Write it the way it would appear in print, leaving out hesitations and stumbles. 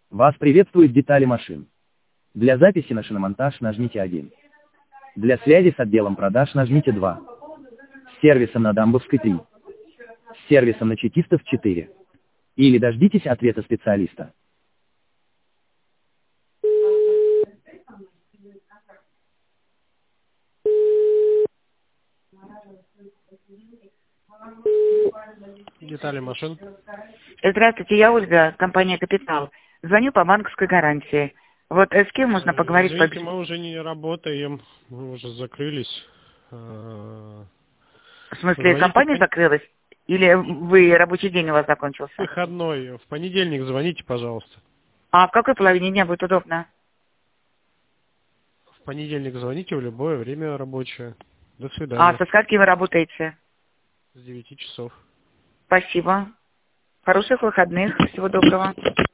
Вас приветствуют детали машин. Для записи на шиномонтаж нажмите 1. Для связи с отделом продаж нажмите 2. С сервисом на Дамбовской 3. С сервисом на Чекистов 4. Или дождитесь ответа специалиста. Детали машин. Здравствуйте, я Ольга, компания «Капитал». Звоню по банковской гарантии. Вот с кем можно поговорить? Извините, мы уже не работаем, мы уже закрылись. В смысле, Звоните компания закрылась? Или вы рабочий день у вас закончился? выходной. В понедельник звоните, пожалуйста. А в какой половине дня будет удобно? В понедельник звоните в любое время рабочее. До А свидания. со скольки вы работаете? С 9 часов. Спасибо. Хороших выходных. Всего доброго.